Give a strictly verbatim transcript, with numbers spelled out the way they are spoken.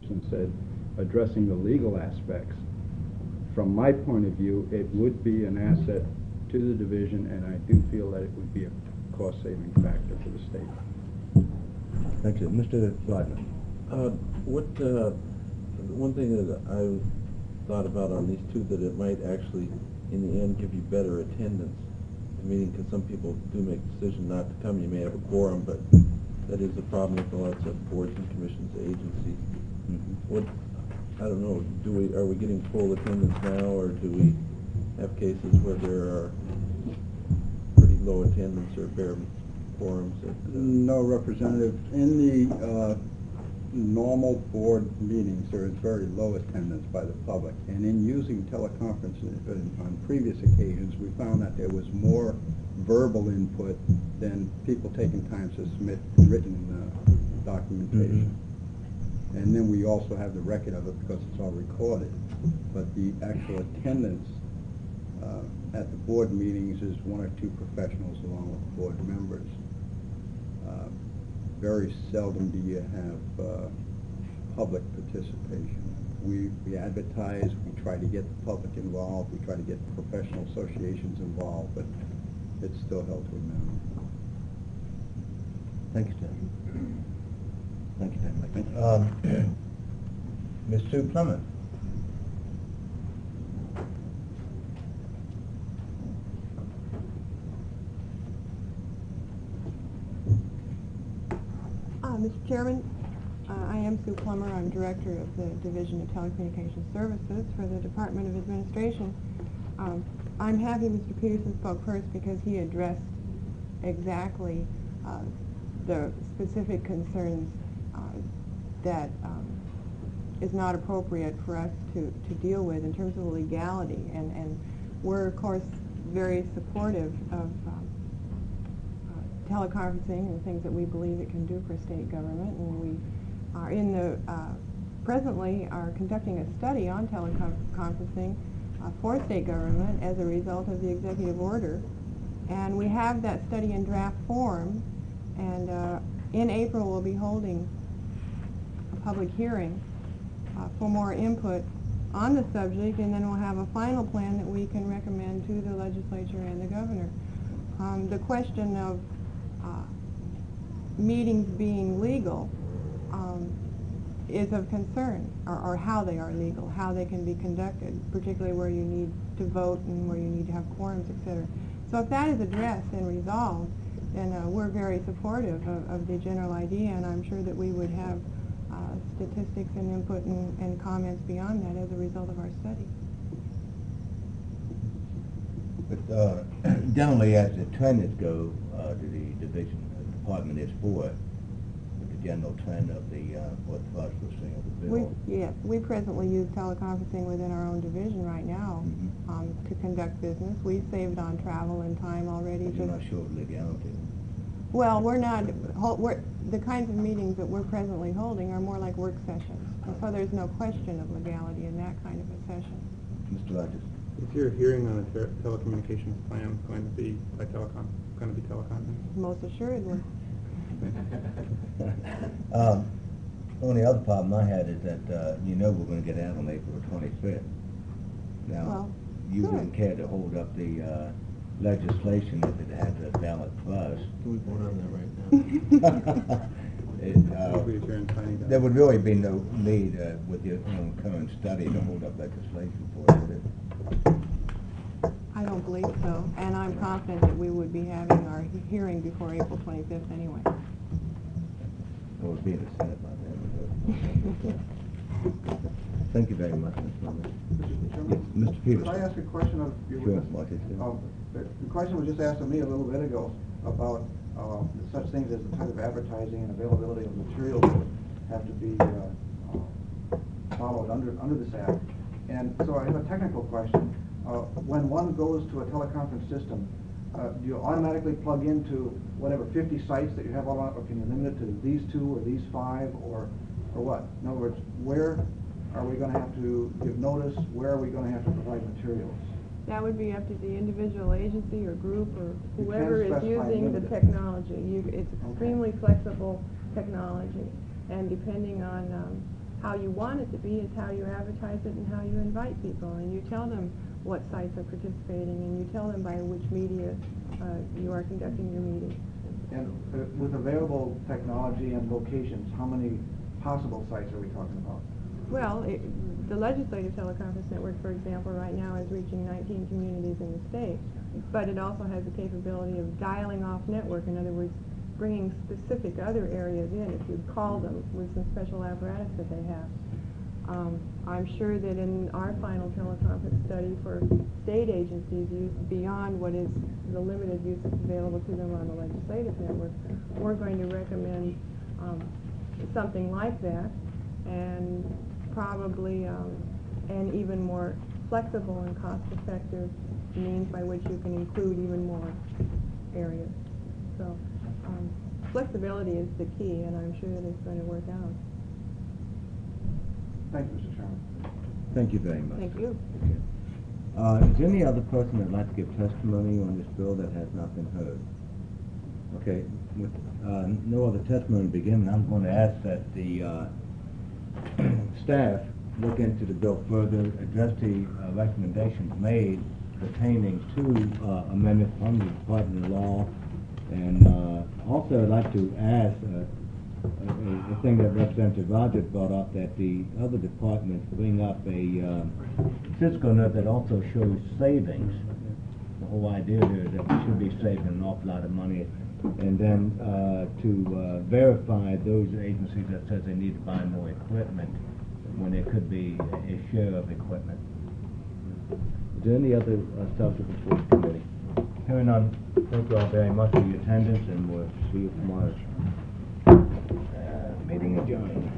Peterson said, addressing the legal aspects. From my point of view, it would be an asset to the division, and I do feel that it would be a cost-saving factor for the state. Thank you. Mister Gardner. Uh, what, uh, one thing that I thought about on these two, that it might actually, in the end, give you better attendance. Meaning, because some people do make the decision not to come. You may have a quorum, but that is a problem with lots of boards and commissions, agencies. Mm-hmm. What, I don't know, do we, are we getting full attendance now, or do we have cases where there are pretty low attendance or bare quorums? That, uh, no, Representative. In the uh, normal board meetings, there is very low attendance by the public. And in using teleconferences on previous occasions, we found that there was more verbal input than people taking time to submit written uh, documentation. Mm-hmm. And then we also have the record of it because it's all recorded. But the actual attendance uh, at the board meetings is one or two professionals along with board members. Uh, very seldom do you have uh, public participation. We, we advertise, we try to get the public involved, we try to get professional associations involved, but it's still held to a minimum. Thank you, Tim. Thank you, Tim. Thank you. Um, Miz Sue Plummer. Mister Chairman, uh, I am Sue Plummer. I'm Director of the Division of Telecommunications Services for the Department of Administration. Um, I'm happy Mister Peterson spoke first because he addressed exactly uh, the specific concerns uh, that um, is not appropriate for us to, to deal with in terms of legality. And, and we're, of course, very supportive of um, teleconferencing and the things that we believe it can do for state government, and we are in the uh, presently are conducting a study on teleconferencing uh, for state government as a result of the executive order, and we have that study in draft form, and uh, in April we'll be holding a public hearing uh, for more input on the subject, and then we'll have a final plan that we can recommend to the legislature and the governor. Um, the question of Uh, meetings being legal um, is of concern, or, or how they are legal, how they can be conducted, particularly where you need to vote and where you need to have quorums, et cetera. So if that is addressed and resolved, then uh, we're very supportive of, of the general idea, and I'm sure that we would have uh, statistics and input and, and comments beyond that as a result of our study. But uh, generally, as the trends go, uh, to the division, the department is for with the general trend of the uh, what the vice president of the bill. We, yeah, we presently use teleconferencing within our own division right now mm-hmm. um, to conduct business. We've saved on travel and time already. But you're not sure of legality. Well, we're not. We're, the kinds of meetings that we're presently holding are more like work sessions, and so there's no question of legality in that kind of a session. Mister Rogers. Is your hearing on the te telecommunications plan going to be by telecom? Going to be teleconference? Most assuredly. um, only other problem I had is that uh, you know we're going to get out on April twenty-fifth. Now, well, you good. wouldn't care to hold up the uh, legislation if it had a ballot plus. Can we vote on that right now? it, uh, there would really be no need uh, with your own current study to hold up legislation for it, would it? I don't believe so, and I'm confident that we would be having our hearing before April twenty-fifth anyway. Well, it'll be in the Senate by then. Thank you very much, Mister Muller. Yes, Mister Peters. Could I ask a question of your Sure, witness? what is it? Uh, the, the question was just asked of me a little bit ago about uh, such things as the type of advertising and availability of materials that have to be uh, uh, followed under under this act. And so I have a technical question. Uh, when one goes to a teleconference system, uh, do you automatically plug into whatever fifty sites that you have all on, or can you limit it to these two or these five, or or what? In other words, where are we going to have to give notice? Where are we going to have to provide materials? That would be up to the individual agency or group or whoever is specify using the limited. technology. You, it's Okay. extremely flexible technology, and depending on um, how you want it to be is how you advertise it and how you invite people, and you tell them what sites are participating, and you tell them by which media uh, you are conducting your meeting. And uh, with available technology and locations, how many possible sites are we talking about? Well, it, the Legislative Teleconference Network, for example, right now is reaching nineteen communities in the state, but it also has the capability of dialing off network, in other words, bringing specific other areas in if you call them with some special apparatus that they have. Um, I'm sure that in our final teleconference study for state agencies use beyond what is the limited use that's available to them on the legislative network, we're going to recommend um, something like that, and probably um, an even more flexible and cost-effective means by which you can include even more areas. So um, flexibility is the key, and I'm sure that it's going to work out. Thank you, Mister Chairman. Thank you very much. Thank you. Uh, is there any other person that'd like to give testimony on this bill that has not been heard? Okay, with uh, no other testimony to begin, I'm going to ask that the uh, staff look into the bill further, address the uh, recommendations made pertaining to uh, amendment from the Department of Law, and uh, also I'd like to ask uh, a, a thing that Representative Rogers brought up, that the other departments bring up a um, fiscal note that also shows savings. The whole idea here is that we should be saving an awful lot of money, and then uh, to uh, verify those agencies that says they need to buy more equipment when there could be a share of equipment. Is there any other uh, subject before the committee? Hearing none, thank you all very much for your attendance, and we'll see you tomorrow. Uh, meeting adjourned.